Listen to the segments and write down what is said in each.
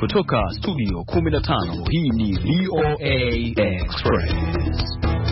Kutoka studio 15, hii ni VOA Express.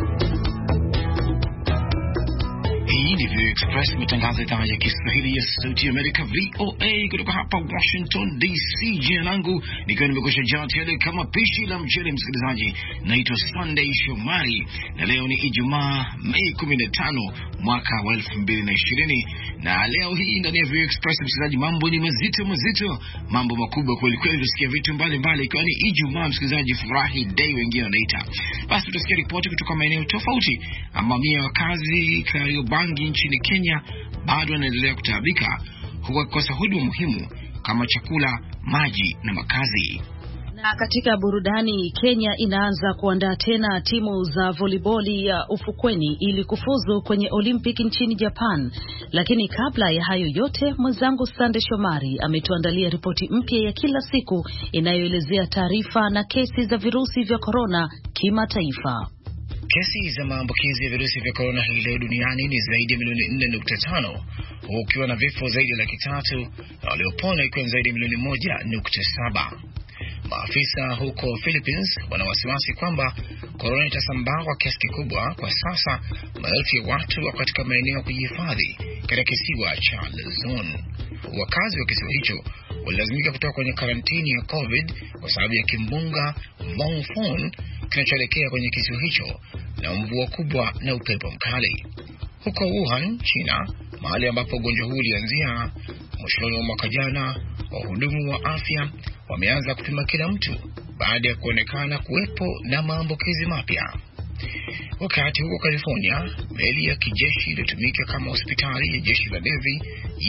Hii ni VOA Express, matangazo idhaa ya Kiswahili ya Sauti ya Amerika, VOA, kutoka hapa Washington DC. Jina langu nikiwa nimekwisha jaa tele kama pishi la mchele. Msikilizaji, naitwa Sunday Shomari na leo ni Ijumaa, Mei 15 mwaka wa 2020, na leo hii ndani ya VOA Express, msikilizaji, mambo ni mazito, mambo makubwa kweli kweli. Tusikia vitu mbalimbali, ikiwa ni Ijumaa, msikilizaji, furahi day wengine wanaita. Basi tutasikia ripoti kutoka maeneo tofauti. Mamia ya wakazi Kariobangi nchini Kenya bado wanaendelea kutaabika huku wakikosa huduma muhimu kama chakula, maji na makazi. Na katika burudani, Kenya inaanza kuandaa tena timu za voliboli ya ufukweni ili kufuzu kwenye Olympic nchini Japan. Lakini kabla ya hayo yote, mwenzangu Sande Shomari ametuandalia ripoti mpya ya kila siku inayoelezea taarifa na kesi za virusi vya korona kimataifa. Kesi za maambukizi ya virusi vya korona hii leo duniani ni zaidi ya milioni 4.5, ukiwa na vifo zaidi ya 300 na waliopona ikiwa zaidi ya milioni 1.7. Maafisa huko Philippines wana wasiwasi kwamba korona itasambaa kwa kiasi kikubwa. Kwa sasa maelfu ya watu wako katika maeneo ya kujihifadhi katika kisiwa cha Luzon. Wakazi wa kisiwa hicho walilazimika kutoka kwenye karantini ya COVID kwa sababu ya kimbunga Mongfon kinachoelekea kwenye kisiwa hicho na mvua kubwa na upepo mkali. Huko Wuhan, China, mahali ambapo ugonjwa huu ulianzia mwishoni mwa mwaka jana, wahudumu wa afya wameanza kupima kila mtu baada ya kuonekana kuwepo na maambukizi mapya. Wakati huko California, meli ya kijeshi iliyotumika kama hospitali ya jeshi la Navy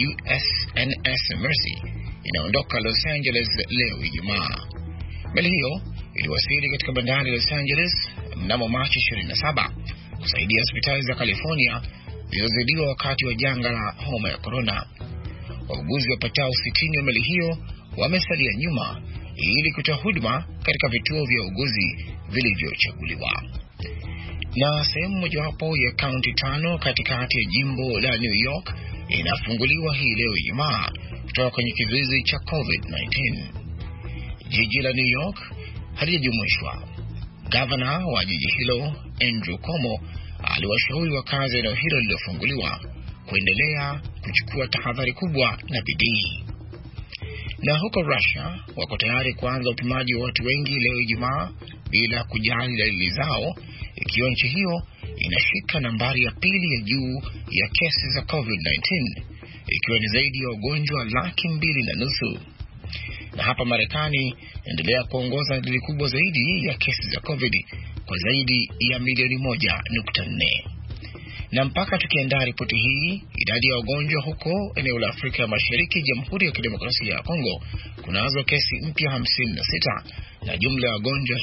USNS Mercy inaondoka Los Angeles leo Ijumaa. Meli hiyo iliwasili katika bandari ya Los Angeles mnamo Machi 27 kusaidia hospitali za California zilizozidiwa wakati wa janga la homa ya corona. Wauguzi wapatao 60 wa meli hiyo wamesalia nyuma ili kutoa huduma katika vituo vya uguzi vilivyochaguliwa. Na sehemu mojawapo ya kaunti 5 katikati ya jimbo la New York inafunguliwa hii leo Ijumaa kutoka kwenye kizuizi cha COVID-19. Jiji la New York halijajumuishwa. Gavana wa jiji hilo Andrew Cuomo aliwashauri wakazi wa eneo hilo lililofunguliwa kuendelea kuchukua tahadhari kubwa na bidii. Na huko Russia wako tayari kuanza upimaji wa watu wengi leo Ijumaa bila kujali dalili zao, ikiwa nchi hiyo inashika nambari ya pili ya juu ya kesi za COVID-19, ikiwa ni zaidi ya wagonjwa 2.5 million. Na hapa Marekani endelea kuongoza idadi kubwa zaidi ya kesi za COVID kwa zaidi ya milioni 1.4. Na mpaka tukiandaa ripoti hii, idadi ya wagonjwa huko eneo la Afrika Mashariki, Jamhuri ya Kidemokrasia ya Kongo, kunazo kesi mpya 56 na jumla ya wagonjwa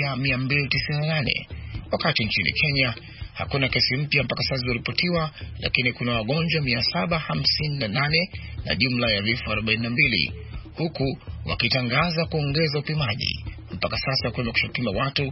1298. Wakati nchini Kenya hakuna kesi mpya mpaka sasa zilizoripotiwa, lakini kuna wagonjwa 758 na jumla ya vifo 42, huku wakitangaza kuongeza upimaji. Mpaka sasa kuna kushapima watu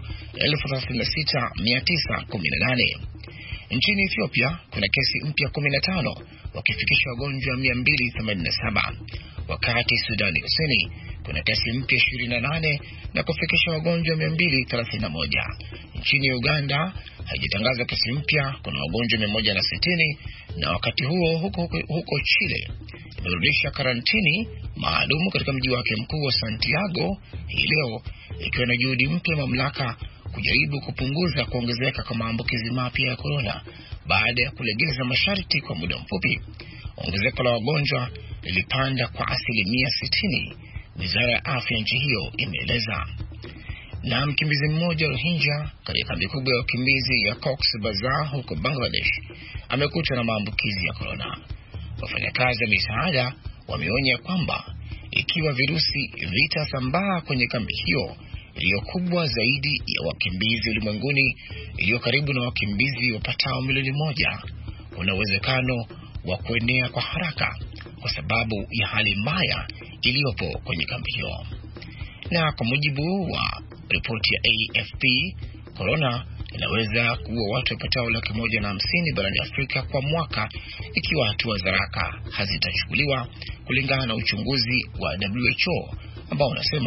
36,918. Nchini Ethiopia kuna kesi mpya 15 wakifikisha wagonjwa 287. Wakati Sudani Kusini kuna kesi mpya 28 na kufikisha wagonjwa 231. Nchini Uganda haijatangaza kesi mpya, kuna wagonjwa 160. Na wakati huo huko Chile imerudisha karantini maalum katika mji wake mkuu wa Santiago hii leo, ikiwa na juhudi mpya mamlaka kujaribu kupunguza kuongezeka kwa maambukizi mapya ya corona baada ya kulegeza masharti kwa muda mfupi. Ongezeko la wagonjwa lilipanda kwa 60%, wizara ya afya nchi hiyo imeeleza. Na mkimbizi mmoja Rohingya katika kambi kubwa ya wakimbizi ya Cox's Bazar huko Bangladesh amekutwa na maambukizi ya corona. Wafanyakazi wa misaada wameonya kwamba ikiwa virusi vitasambaa kwenye kambi hiyo iliyo kubwa zaidi ya wakimbizi ulimwenguni, iliyo karibu na wakimbizi wapatao milioni 1, kuna uwezekano wa kuenea kwa haraka kwa sababu ya hali mbaya iliyopo kwenye kambi hiyo. Na kwa mujibu wa ripoti ya AFP, corona inaweza kuua watu wapatao 150,000 barani Afrika kwa mwaka ikiwa hatua za haraka hazitachukuliwa, kulingana na uchunguzi wa WHO ambao unasema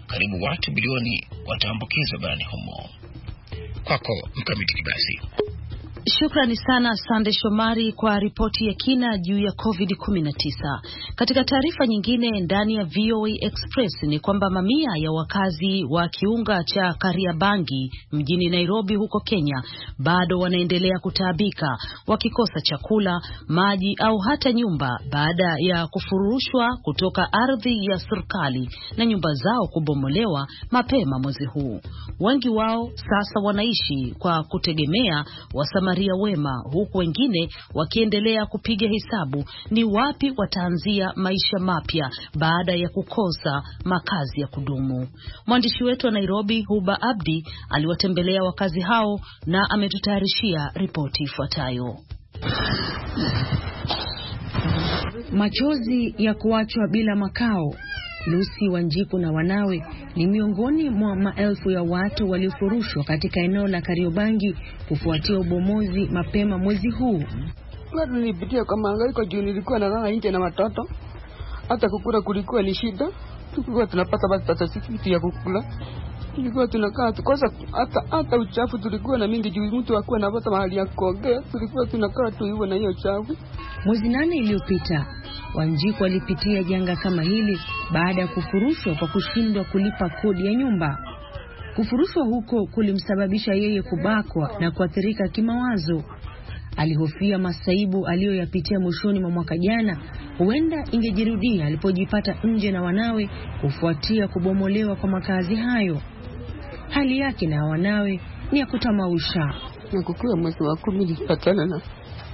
karibu watu bilioni wataambukizwa barani humo. Kwako Mkamiti Kibasi. Shukrani sana Sande Shomari kwa ripoti ya kina juu ya COVID-19. Katika taarifa nyingine ndani ya VOA Express ni kwamba mamia ya wakazi wa kiunga cha Kariobangi mjini Nairobi huko Kenya bado wanaendelea kutaabika wakikosa chakula, maji au hata nyumba baada ya kufurushwa kutoka ardhi ya serikali na nyumba zao kubomolewa mapema mwezi huu. Wengi wao sasa wanaishi kwa kutegemea wasamaria wema, huku wengine wakiendelea kupiga hesabu ni wapi wataanzia maisha mapya baada ya kukosa makazi ya kudumu. Mwandishi wetu wa Nairobi Huba Abdi aliwatembelea wakazi hao na ametutayarishia ripoti ifuatayo. Machozi ya kuachwa bila makao. Lucy Wanjiku na wanawe ni miongoni mwa maelfu ya watu waliofurushwa katika eneo la Kariobangi kufuatia ubomozi mapema mwezi huu. Nilipitia kama hangaiko juu nilikuwa nalala nje na watoto. Hata kukula kulikuwa ni shida. Tulikuwa tunapata basi pesa sisi ya kukula. Tulikuwa tunakaa tukosa hata uchafu tulikuwa na mingi juu mtu hakuwa anapata mahali ya kuogea. Tulikuwa tunakaa tu hivyo na hiyo chafu. Mwezi 8 iliyopita Wanjiku alipitia janga kama hili baada ya kufurushwa kwa kushindwa kulipa kodi ya nyumba. Kufurushwa huko kulimsababisha yeye kubakwa na kuathirika kimawazo. Alihofia masaibu aliyoyapitia mwishoni mwa mwaka jana huenda ingejirudia alipojipata nje na wanawe kufuatia kubomolewa kwa makazi hayo. Hali yake na wanawe ni ya kutamausha. Na kukiwa mwezi wa 10 nilipatana na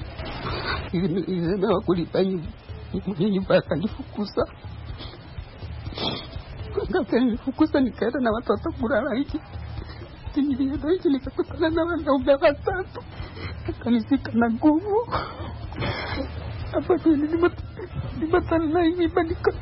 ile kulipa nyumba akanifukuza. Akanifukuza nikaenda na watoto kulala hivi. Nilienda hivi nikakutana na wanaume watatu. Akanisika na nguvu. Hapa nilipatana na hivi badika.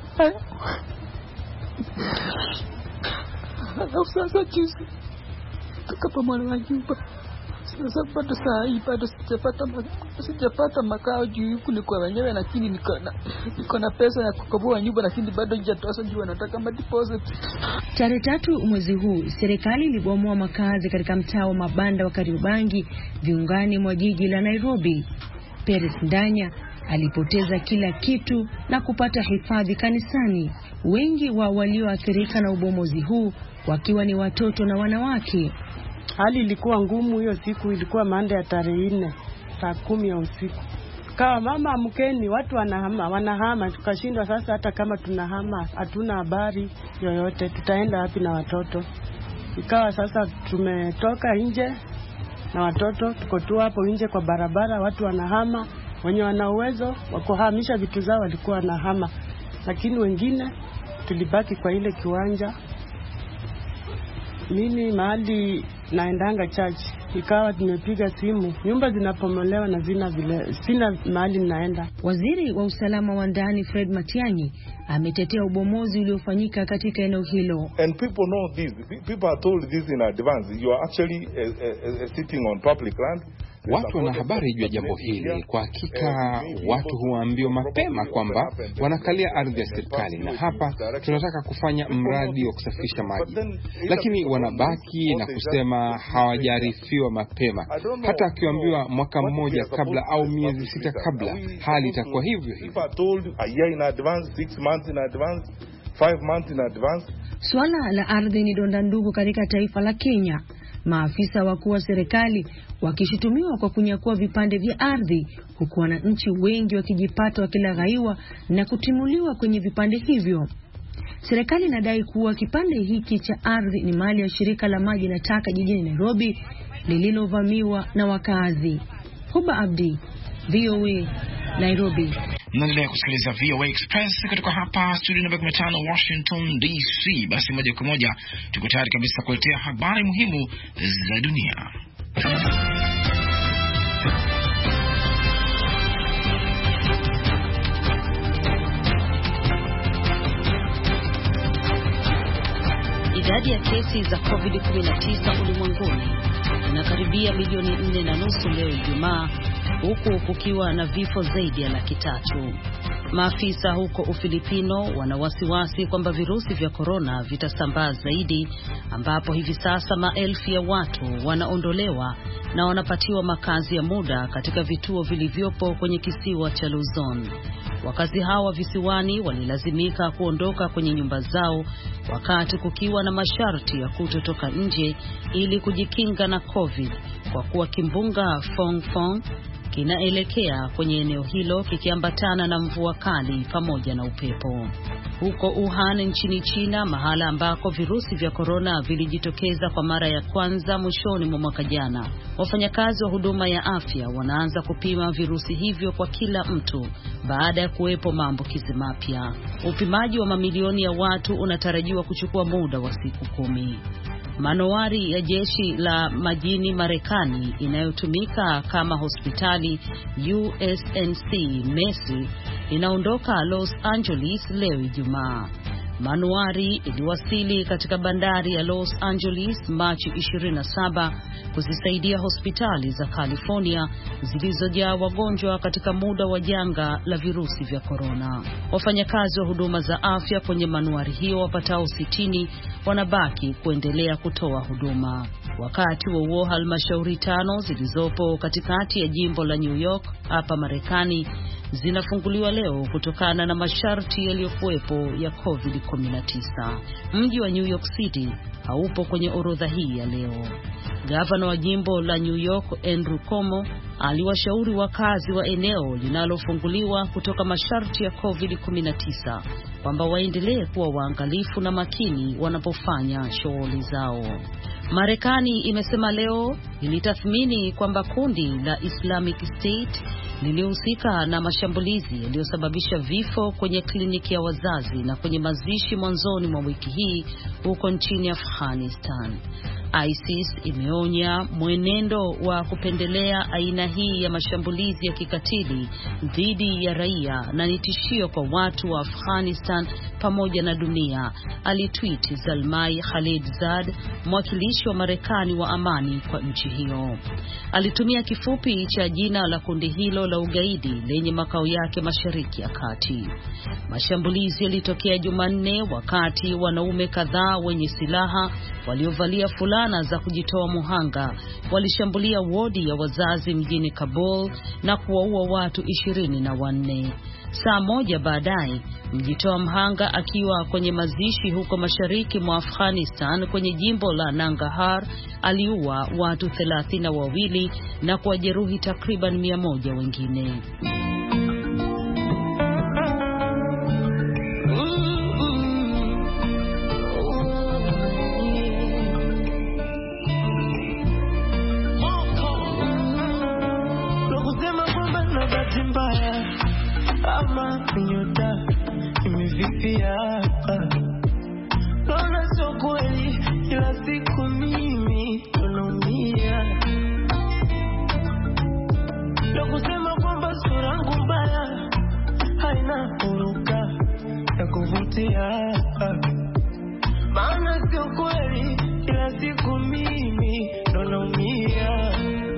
Sasa juzi tukapamoja na nyumba. Sasa bado saa hii bado sijapata makao juu kulikuwa wenyewe, lakini niko na pesa ya kukomboa nyumba, lakini bado hajatoa juu wanataka deposit. Tarehe 3 mwezi huu serikali ilibomoa makazi katika mtaa wa mabanda wa Kariobangi viungani mwa jiji la Nairobi. Peres Ndanya alipoteza kila kitu na kupata hifadhi kanisani. Wengi wa walioathirika na ubomozi huu wakiwa ni watoto na wanawake. Hali ilikuwa ngumu hiyo siku, ilikuwa Monday ya tarehe 4 saa 10 ya usiku. Kawa mama amkeni, watu wanahama, tukashindwa sasa hata kama tunahama hatuna habari yoyote, tutaenda wapi na watoto. Ikawa sasa tumetoka nje na watoto, tuko tu hapo nje kwa barabara, watu wanahama, wenye wana uwezo wa kuhamisha vitu zao walikuwa wanahama, lakini wengine tulibaki kwa ile kiwanja. Mimi mahali naendanga church, ikawa tumepiga simu, nyumba zinapomolewa na sina mahali naenda. Waziri wa usalama wa ndani Fred Matiang'i ametetea ubomozi uliofanyika katika eneo hilo. And people know this. People are told this in advance. You are actually sitting on public land. Watu wana habari juu ya jambo hili. Kwa hakika watu huambiwa mapema kwamba wanakalia ardhi ya serikali na hapa tunataka kufanya mradi wa kusafisha maji, lakini wanabaki na kusema hawajarifiwa mapema. Hata akiambiwa mwaka mmoja kabla au miezi 6 kabla, hali itakuwa hivyo hivyo. 6 months in advance, 5 months in advance. Swala la ardhi ni donda ndugu katika taifa la Kenya. Maafisa wakuu wa serikali wakishutumiwa kwa kunyakua vipande vya ardhi, huku wananchi wengi wakijipata wakilaghaiwa na kutimuliwa kwenye vipande hivyo. Serikali inadai kuwa kipande hiki cha ardhi ni mali ya shirika la maji na taka jijini Nairobi lililovamiwa na wakazi. Huba Abdi, VOA, Nairobi. Mnaendelea kusikiliza VOA Express kutoka hapa studio namba 15 Washington DC. Basi moja kwa moja tuko tayari kabisa kuletea habari muhimu za dunia. Idadi ya kesi za COVID-19 ulimwenguni inakaribia milioni 4.5 leo Ijumaa, huku kukiwa na vifo zaidi ya 300,000. Maafisa huko Ufilipino wana wasiwasi kwamba virusi vya korona vitasambaa zaidi, ambapo hivi sasa maelfu ya watu wanaondolewa na wanapatiwa makazi ya muda katika vituo vilivyopo kwenye kisiwa cha Luzon. Wakazi hawa visiwani walilazimika kuondoka kwenye nyumba zao wakati kukiwa na masharti ya kutotoka nje ili kujikinga na COVID, kwa kuwa kimbunga Fong kinaelekea kwenye eneo hilo kikiambatana na mvua kali pamoja na upepo. Huko Wuhan nchini China, mahala ambako virusi vya korona vilijitokeza kwa mara ya kwanza mwishoni mwa mwaka jana, wafanyakazi wa huduma ya afya wanaanza kupima virusi hivyo kwa kila mtu baada ya kuwepo maambukizi mapya. Upimaji wa mamilioni ya watu unatarajiwa kuchukua muda wa siku 10. Manowari ya jeshi la majini Marekani inayotumika kama hospitali USNC Macy inaondoka Los Angeles leo Ijumaa. Manowari iliwasili katika bandari ya Los Angeles Machi 27 kuzisaidia hospitali za California zilizojaa wagonjwa katika muda wa janga la virusi vya korona. Wafanyakazi wa huduma za afya kwenye manuari hiyo wapatao 60 wanabaki kuendelea kutoa huduma. Wakati huo halmashauri 5 zilizopo katikati ya jimbo la New York hapa Marekani zinafunguliwa leo kutokana na masharti yaliyokuwepo ya COVID-19. Mji wa New York City haupo kwenye orodha hii ya leo. Gavana wa jimbo la New York Andrew Cuomo aliwashauri wakazi wa eneo linalofunguliwa kutoka masharti ya COVID-19 kwamba waendelee kuwa waangalifu na makini wanapofanya shughuli zao. Marekani imesema leo ilitathmini kwamba kundi la Islamic State lilihusika na mashambulizi yaliyosababisha vifo kwenye kliniki ya wazazi na kwenye mazishi mwanzoni mwa wiki hii huko nchini Afghanistan. ISIS imeonya mwenendo wa kupendelea aina hii ya mashambulizi ya kikatili dhidi ya raia na ni tishio kwa watu wa Afghanistan pamoja na dunia, alitweet Zalmai Khalilzad, mwakilishi wa Marekani wa amani kwa nchi hiyo. Alitumia kifupi cha jina la kundi hilo la ugaidi lenye makao yake Mashariki ya Kati. Mashambulizi yalitokea Jumanne wakati wanaume kadhaa wenye silaha waliovalia fulana za kujitoa muhanga walishambulia wodi ya wazazi mjini Kabul na kuwaua watu 24. Saa moja baadaye, mjitoa mhanga akiwa kwenye mazishi huko mashariki mwa Afghanistan kwenye jimbo la Nangarhar aliua watu 32 na kuwajeruhi takriban 100 wengine. Ama nyota imevipia naona sio kweli, ila siku mimi naumia. Ndio kusema kwamba sura yangu mbaya haina huruka ya kuvutia, maana sio kweli, ila siku mimi naumia.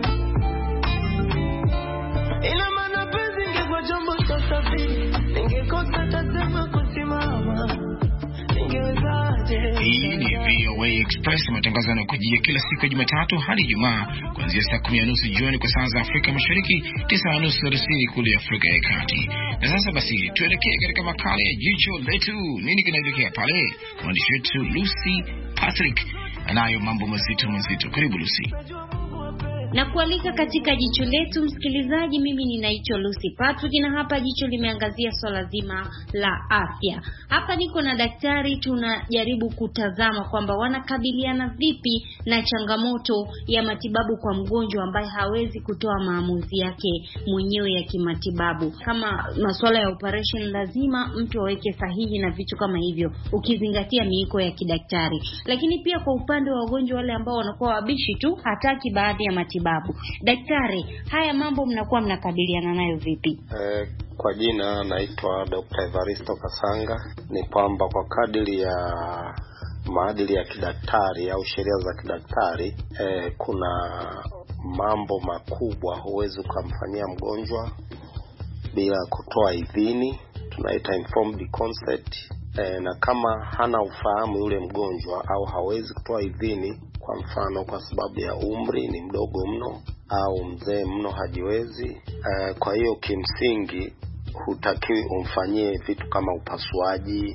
Ina maana penzi ingekuwa jambo safi, ningekosa tasema kusimama, ningewezaje? Hii ni VOA Express, matangazo yanakujia kila siku ya Jumatatu hadi Ijumaa kuanzia saa 10:30 jioni kwa saa za Afrika Mashariki, 9:30 alasiri kule Afrika ya Kati. Na sasa basi tuelekee katika makala ya Jicho Letu. Nini kinaendelea pale? Mwandishi wetu Lucy Patrick anayo mambo mazito. Karibu Lucy. Na kualika katika Jicho Letu, msikilizaji, mimi ninaitwa Lucy Patrick na hapa jicho limeangazia swala zima la afya. Hapa niko na daktari, tunajaribu kutazama kwamba wanakabiliana vipi na changamoto ya matibabu kwa mgonjwa ambaye hawezi kutoa maamuzi yake mwenyewe ya kimatibabu. Kama masuala ya operation lazima mtu aweke sahihi na vitu kama hivyo, ukizingatia miiko ya kidaktari. Lakini pia kwa upande wa wagonjwa wale ambao wanakuwa wabishi tu, hataki baadhi ya matibabu. Daktari, haya mambo mnakuwa mnakabiliana nayo vipi? Kwa jina naitwa Dr. Evaristo Kasanga. Ni kwamba kwa kadiri ya maadili ya kidaktari au sheria za kidaktari, kuna mambo makubwa huwezi kumfanyia mgonjwa bila kutoa idhini tunaita informed consent, na kama hana ufahamu yule mgonjwa au hawezi kutoa idhini, kwa mfano kwa sababu ya umri, ni mdogo mno au mzee mno hajiwezi, kwa hiyo kimsingi hutakiwi umfanyie vitu kama upasuaji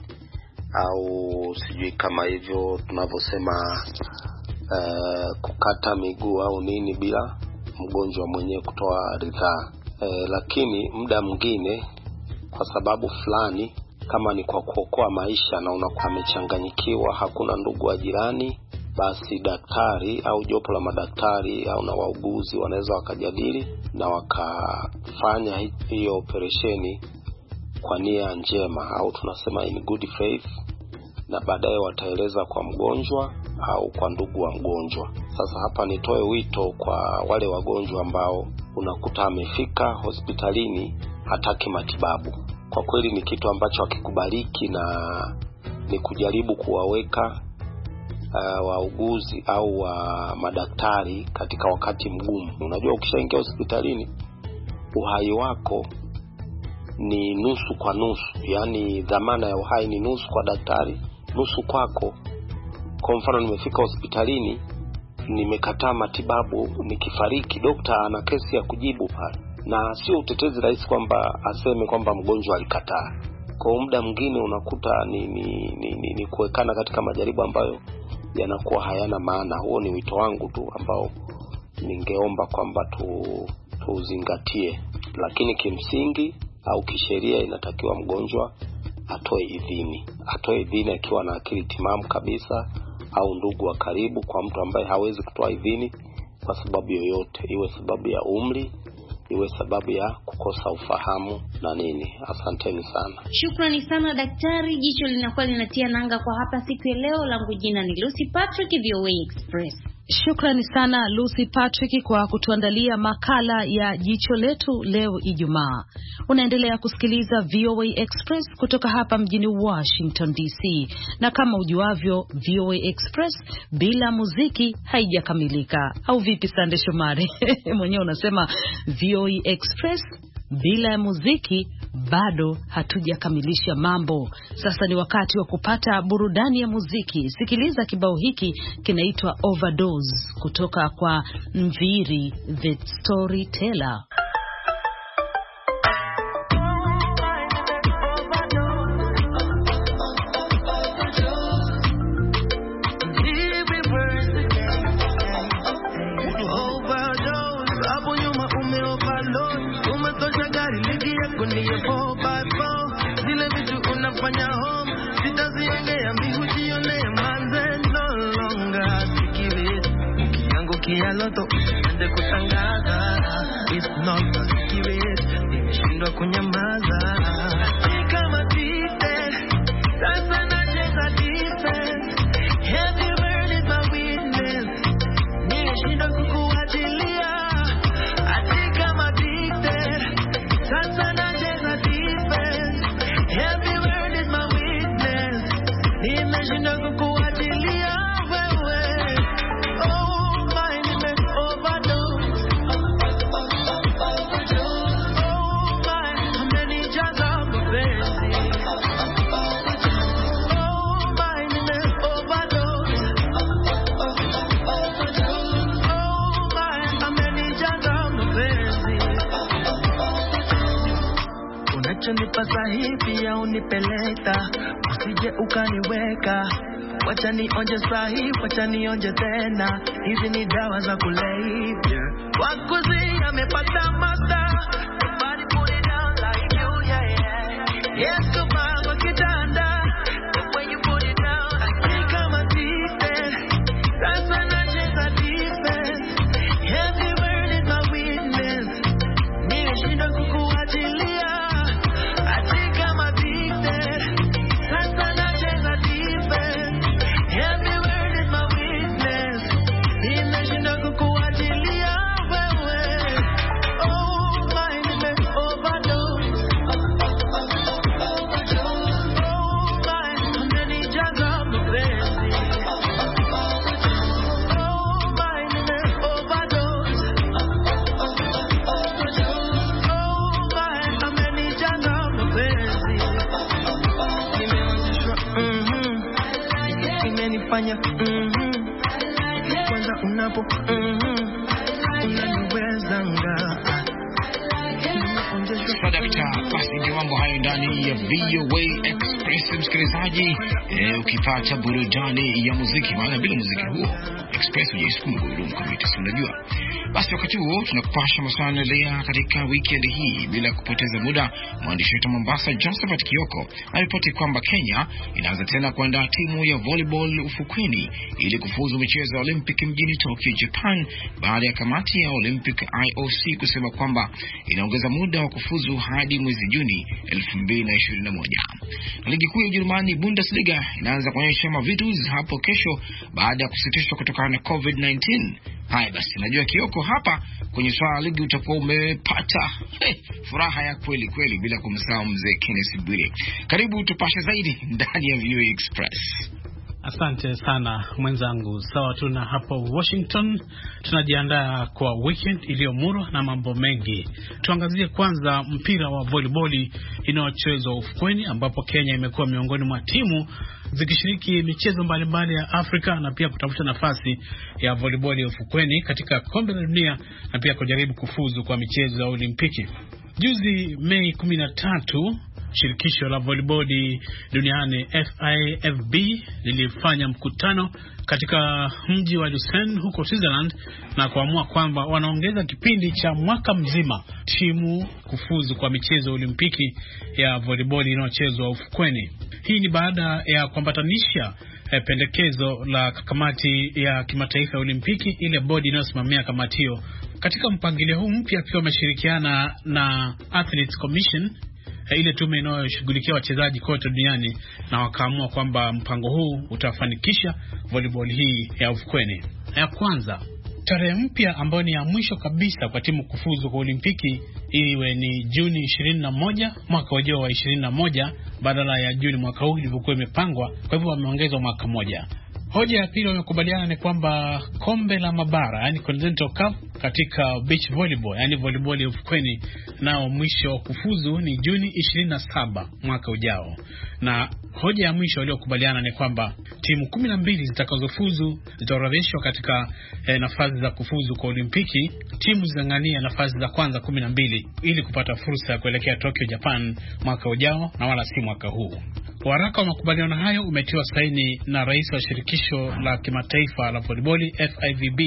au sijui kama hivyo tunavyosema kukata miguu au nini bila mgonjwa mwenyewe kutoa ridhaa. Lakini muda mwingine kwa sababu fulani, kama ni kwa kuokoa maisha na unakuwa amechanganyikiwa, hakuna ndugu wa jirani, basi daktari au jopo la madaktari au na wauguzi wanaweza wakajadili na wakafanya hiyo operesheni kwa nia njema au tunasema in good faith, na baadaye wataeleza kwa mgonjwa au kwa ndugu wa mgonjwa. Sasa hapa nitoe wito kwa wale wagonjwa ambao unakuta amefika hospitalini hataki matibabu. Kwa kweli ni kitu ambacho hakikubaliki, na ni kujaribu kuwaweka wauguzi au madaktari katika wakati mgumu. Unajua ukishaingia hospitalini uhai wako ni nusu kwa nusu, yani dhamana ya uhai ni nusu kwa daktari, nusu kwako. Kwa mfano nimefika hospitalini, nimekataa matibabu, nikifariki daktari ana kesi ya kujibu pale, na sio utetezi rahisi kwamba aseme kwamba mgonjwa alikataa. Kwa muda mwingine unakuta ni kuwekana katika majaribu ambayo yanakuwa hayana maana. Huo ni wito wangu tu ambao ningeomba kwamba tuzingatie. Lakini kimsingi au kisheria inatakiwa mgonjwa atoe idhini akiwa na akili timamu kabisa, au ndugu wa karibu kwa mtu ambaye hawezi kutoa idhini kwa sababu yoyote, iwe sababu ya umri, iwe sababu ya kukosa ufahamu na nini. Asanteni sana. Shukrani sana daktari. Jicho linakuwa linatia nanga kwa hapa siku ya leo. Langu jina ni Lucy Patrick, VOA Express. Shukrani sana Lucy Patrick kwa kutuandalia makala ya Jicho Letu leo Ijumaa. Unaendelea kusikiliza VOA Express kutoka hapa mjini Washington DC. Na kama ujuavyo, VOA Express bila muziki haijakamilika. Au vipi Sande Shomari? Mwenyewe unasema VOA Express bila ya muziki bado hatujakamilisha mambo. Sasa ni wakati wa kupata burudani ya muziki. Sikiliza kibao hiki, kinaitwa Overdose kutoka kwa Mviri the Storyteller. Ende kutangaza, it's not secret, nimeshindwa kunyamaza. Kama tite, sasa nacheza defense, heavy word is my weakness, nimeshindwa kukuachilia. Kama tite, sasa nacheza defense, heavy word is my weakness, nimeshindwa kukuachilia. Nipasa hivi ya unipeleta, usije ukaniweka. Wacha nionje sahi, wacha nionje tena. Hizi ni dawa za kulevya. Wakuzi amepata mata, nobody put it down like you, yeah, yeah. Yes, kubangwa kitanda, the way you put it down. Kama tite, sasa nacheza defense, heavy word is my weakness, nimeshindwa kukuachilia. unanifanya kwanza unapo unaniwezanga. Basi ndio mambo hayo ndani ya VOA Express, msikilizaji. Ukipata burudani ya muziki, maana bila muziki huo Express hujaisukuma gurudumu kama itasi, unajua. Basi wakati huo tunakupasha masuala yanaendelea katika weekend hii. Bila kupoteza muda, mwandishi wetu Mombasa Josephat Kioko alipoti kwamba Kenya inaanza tena kuandaa timu ya volleyball ufukweni ili kufuzu michezo ya Olympic mjini Tokyo, Japan, baada ya kamati ya Olympic IOC kusema kwamba inaongeza muda wa kufuzu hadi mwezi Juni 2021. Ligi kuu ya Ujerumani Bundesliga inaanza kuonyesha mavitus hapo kesho baada ya kusitishwa kutokana na COVID-19. Haya basi, najua Kioko hapa kwenye swala ligi utakuwa umepata furaha ya kweli kweli, bila kumsahau mzee Kenneth Bwire. Karibu tupashe zaidi ndani ya VOA Express. Asante sana mwenzangu. Sawa, tuna hapo Washington tunajiandaa kwa weekend iliyomurwa na mambo mengi. Tuangazie kwanza mpira wa volleyball inayochezwa ufukweni, ambapo Kenya imekuwa miongoni mwa timu zikishiriki michezo mbalimbali ya Afrika na pia kutafuta nafasi ya volleyball ya ufukweni katika kombe la dunia na pia kujaribu kufuzu kwa michezo ya Olimpiki. Juzi Mei 13, shirikisho la volleyball duniani FIFB lilifanya mkutano katika mji wa Lucerne huko Switzerland na kuamua kwamba wanaongeza kipindi cha mwaka mzima timu kufuzu kwa michezo ya Olimpiki ya volleyball inayochezwa ufukweni. Hii ni baada ya kuambatanisha pendekezo la kamati ya kimataifa ya Olimpiki, ile bodi inayosimamia kamati hiyo. Katika mpangilio huu mpya pia wameshirikiana na Athletes Commission, ile tume inayoshughulikia wachezaji kote duniani, na wakaamua kwamba mpango huu utafanikisha volleyball hii ya ufukweni. Ya kwanza, tarehe mpya ambayo ni ya mwisho kabisa kwa timu kufuzu kwa Olimpiki iwe ni Juni 21 mwaka ujao wa 21 badala ya Juni mwaka huu ilivyokuwa imepangwa. Kwa hivyo wameongeza mwaka mmoja. Hoja ya pili wamekubaliana ni kwamba kombe la mabara, yani Continental Cup katika beach volleyball, yani volleyball ya ufukweni, nao mwisho wa kufuzu ni Juni 27 mwaka ujao. Na hoja ya mwisho waliokubaliana ni kwamba timu 12 zitakazofuzu zitaorodheshwa katika nafasi za kufuzu kwa Olimpiki. Timu zingangania nafasi za kwanza 12 ili kupata fursa ya kuelekea Tokyo, Japan mwaka ujao na wala si mwaka huu. Waraka wa makubaliano hayo umetiwa saini na rais wa shirikisho la kimataifa la volleyball FIVB,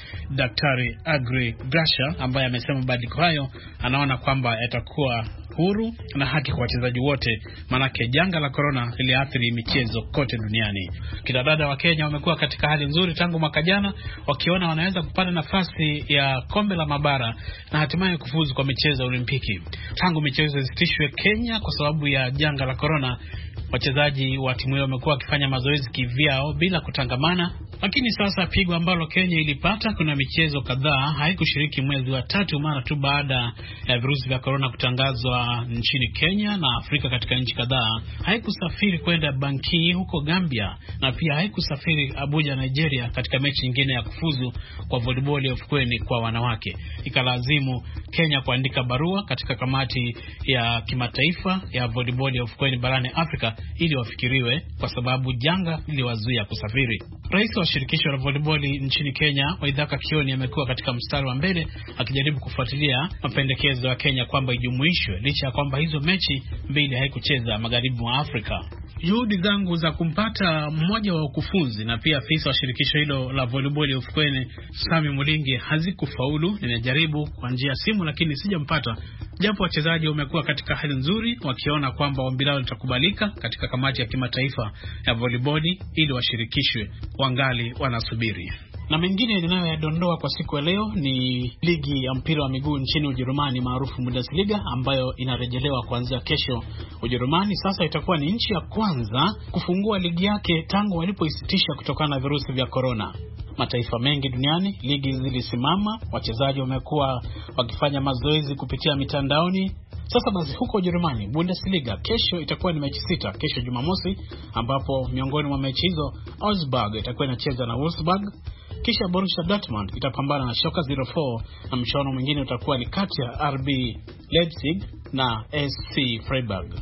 Daktari Agri Grasha, ambaye amesema mabadiliko hayo anaona kwamba yatakuwa huru na haki kwa wachezaji wote, manake janga la corona liliathiri michezo kote duniani. Kidadada wa Kenya wamekuwa katika hali nzuri tangu mwaka jana, wakiona wanaweza kupata nafasi ya kombe la mabara na hatimaye kufuzu kwa michezo ya Olimpiki. Tangu michezo zisitishwe Kenya kwa sababu ya janga la corona, wachezaji wa timu hiyo wamekuwa wakifanya mazoezi kivyao bila kutangamana. Lakini sasa pigo ambalo Kenya ilipata, kuna michezo kadhaa haikushiriki mwezi wa 3 mara tu baada ya virusi vya corona kutangazwa nchini Kenya na Afrika. Katika nchi kadhaa haikusafiri kwenda Bangui huko Gambia, na pia haikusafiri Abuja, Nigeria, katika mechi nyingine ya kufuzu kwa volleyball ya ufukweni kwa wanawake. Ikalazimu Kenya kuandika barua katika kamati ya kimataifa ya volleyball ya ufukweni barani Afrika ili wafikiriwe, kwa sababu janga liliwazuia kusafiri. Rais wa shirikisho la volleyball nchini Kenya, Waithaka Kioni, amekuwa katika mstari wa mbele akijaribu kufuatilia mapendekezo ya Kenya kwamba ijumuishwe, licha ya kwamba hizo mechi mbili haikucheza magharibi mwa Afrika. Juhudi zangu za kumpata mmoja wa ukufunzi na pia afisa wa shirikisho hilo la volleyball ya ufukweni, Sami Mulingi, hazikufaulu. Nimejaribu kwa njia ya simu lakini sijampata, japo wachezaji wamekuwa katika hali nzuri wakiona kwamba ombi lao litakubalika katika kamati ya kimataifa ya volleyball ili washirikishwe, wangali wanasubiri. Na mengine ninayoyadondoa kwa siku ya leo ni ligi ya mpira wa miguu nchini Ujerumani maarufu Bundesliga, ambayo inarejelewa kuanzia kesho. Ujerumani sasa itakuwa ni nchi ya kwanza kufungua ligi yake tangu walipoisitisha kutokana na virusi vya corona. Mataifa mengi duniani ligi zilisimama, wachezaji wamekuwa wakifanya mazoezi kupitia mitandaoni. Sasa basi huko Ujerumani Bundesliga kesho itakuwa ni mechi 6 kesho Jumamosi, ambapo miongoni mwa mechi hizo Augsburg itakuwa inacheza na Wolfsburg, kisha Borussia Dortmund itapambana na Schalke 04, na mchuano mwingine utakuwa ni kati ya RB Leipzig na SC Freiburg.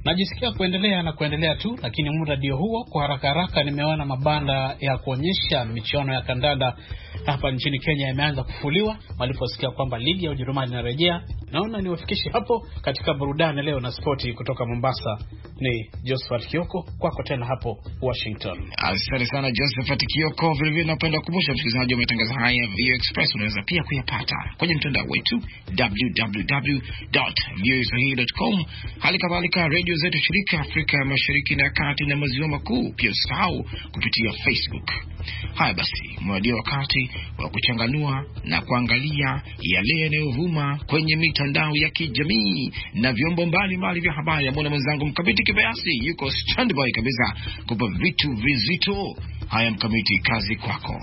Najisikia kuendelea tu, lakini muda ndio huo. Kwa haraka nimeona mabanda ya kuonyesha michuano ya kandanda hapa nchini Kenya yameanza kufuliwa. Waliposikia kwamba ligi ya Ujerumani inarejea, naona niwafikishe hapo katika burudani leo na spoti kutoka Mombasa. Ni Josephat Kioko, kwako tena hapo Washington. Asante sana Josephat Kioko. Vile napenda kukumbusha msikilizaji wa matangazo haya ya VOA Express unaweza pia kuyapata kwenye mtandao wetu www.voaswahili.com. Hali kadhalika radio zetu shirika Afrika Mashariki na Kati na Maziwa Makuu, pia usahau kupitia Facebook. Haya basi, mwadia wakati wa kuchanganua na kuangalia yale yanayovuma kwenye mitandao ya kijamii na vyombo mbalimbali vya habari. Mbona mwenzangu Mkamiti Kibayasi yuko standby kabisa kupa vitu vizito. Haya Mkamiti, kazi kwako.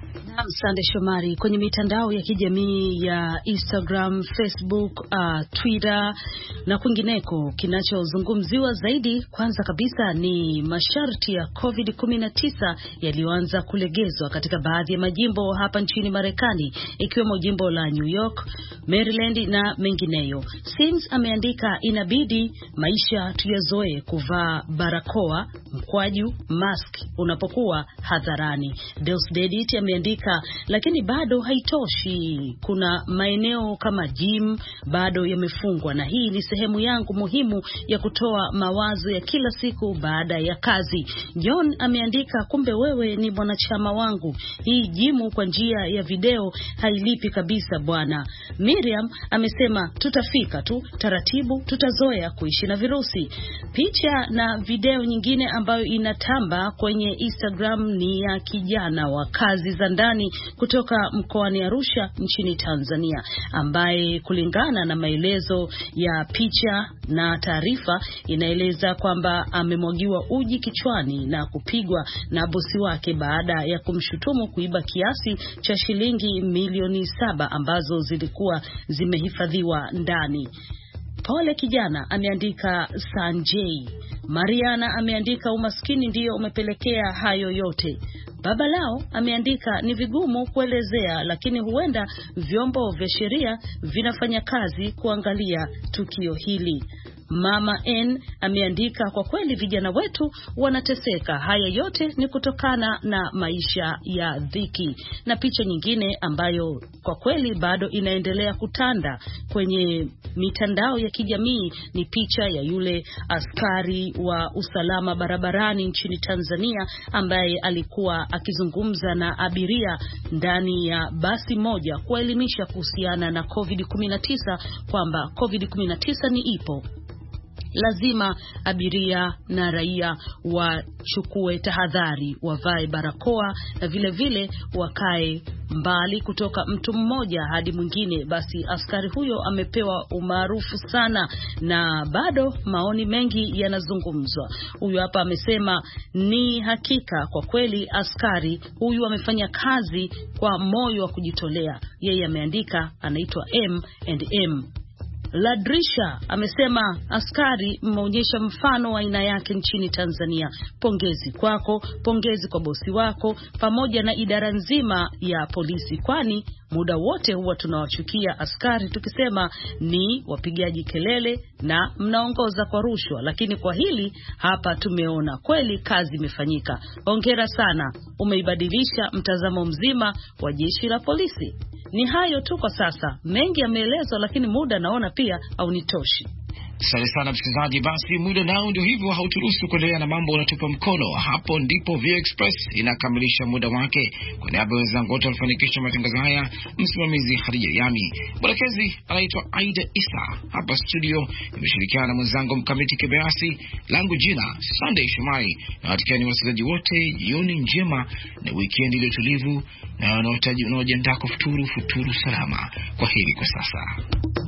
Asante Shomari. Kwenye mitandao ya kijamii ya Instagram, Facebook, Twitter na kwingineko, kinachozungumziwa zaidi kwanza kabisa ni masharti ya COVID-19 yaliyoanza kulegezwa katika baadhi ya majimbo hapa nchini Marekani, ikiwemo jimbo la New York, Maryland na mengineyo. Sims ameandika, inabidi maisha tuyazoe kuvaa barakoa, mkwaju, mask unapokuwa hadharani. Deusdedit ameandika, lakini bado haitoshi. Kuna maeneo kama gym bado yamefungwa, na hii ni sehemu yangu muhimu ya kutoa mawazo ya kila siku baada ya kazi. John ameandika, kumbe wewe ni mwanachama wangu. Hii gym kwa njia ya video hailipi kabisa bwana. Miriam amesema, tutafika tu taratibu, tutazoea kuishi na virusi. Picha na video nyingine ambayo inatamba kwenye Instagram ni ya kijana wa kazi za ndani kutoka mkoani Arusha nchini Tanzania, ambaye kulingana na maelezo ya picha na taarifa inaeleza kwamba amemwagiwa uji kichwani na kupigwa na bosi wake baada ya kumshutumu kuiba kiasi cha shilingi milioni 7 ambazo zilikuwa zimehifadhiwa ndani. Pole kijana, ameandika Sanjay. Mariana ameandika, umaskini ndio umepelekea hayo yote. Baba lao ameandika, ni vigumu kuelezea, lakini huenda vyombo vya sheria vinafanya kazi kuangalia tukio hili. Mama N ameandika, kwa kweli vijana wetu wanateseka. Haya yote ni kutokana na maisha ya dhiki. Na picha nyingine ambayo kwa kweli bado inaendelea kutanda kwenye mitandao ya kijamii ni picha ya yule askari wa usalama barabarani nchini Tanzania ambaye alikuwa akizungumza na abiria ndani ya basi moja kuelimisha kuhusiana na COVID-19 kwamba COVID-19 ni ipo. Lazima abiria na raia wachukue tahadhari, wavae barakoa na vile vile wakae mbali kutoka mtu mmoja hadi mwingine. Basi askari huyo amepewa umaarufu sana na bado maoni mengi yanazungumzwa. Huyu hapa amesema, ni hakika kwa kweli askari huyu amefanya kazi kwa moyo wa kujitolea. Yeye ameandika, anaitwa M&M. Ladrisha amesema, askari mmeonyesha mfano wa aina yake nchini Tanzania. Pongezi kwako, pongezi kwa bosi wako pamoja na idara nzima ya polisi, kwani muda wote huwa tunawachukia askari tukisema ni wapigaji kelele na mnaongoza kwa rushwa, lakini kwa hili hapa tumeona kweli kazi imefanyika. Hongera sana, umeibadilisha mtazamo mzima wa jeshi la polisi. Ni hayo tu kwa sasa, mengi yameelezwa lakini muda naona pia haunitoshi. Asante sana msikilizaji, basi muda nao ndio hivyo hauturuhusu kuendelea na mambo unatupa mkono. Hapo ndipo VOA Express inakamilisha muda wake. Kwa niaba ya wenzangu wote walifanikisha matangazo haya, msimamizi Hadija Yami, mwelekezi anaitwa Aida Isa. Hapa studio nimeshirikiana na mwenzangu Mkamiti Kibayasi, langu jina Sunday Shumai, na watakieni wasikilizaji wote jioni njema na weekend ile tulivu, na wanaojiandaa kufuturu salama. Kwa heri kwa sasa.